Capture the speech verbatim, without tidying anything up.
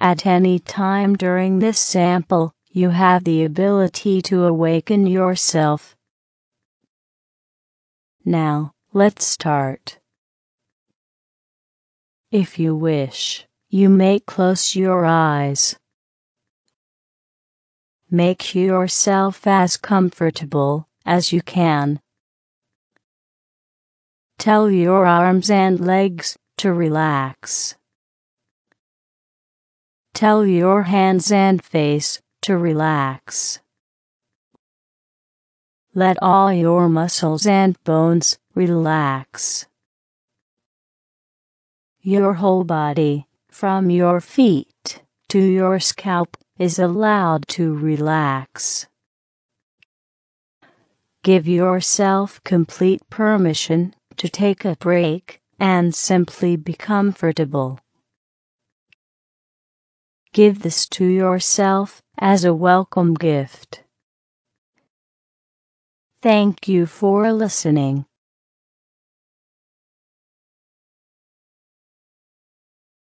At any time during this sample, you have the ability to awaken yourself. Now, let's start. If you wish, you may close your eyes. Make yourself as comfortable as you can. Tell your arms and legs to relax. Tell your hands and face to relax. Let all your muscles and bones relax. Your whole body, from your feet to your scalp, is allowed to relax. Give yourself complete permission to take a break and simply be comfortable. Give this to yourself as a welcome gift. Thank you for listening.